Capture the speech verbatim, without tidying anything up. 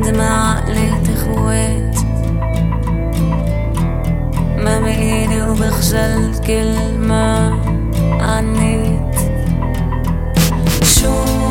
بعد ما عقلت اخوات، ما بإيدي وبخجل كل ما عنيت. شو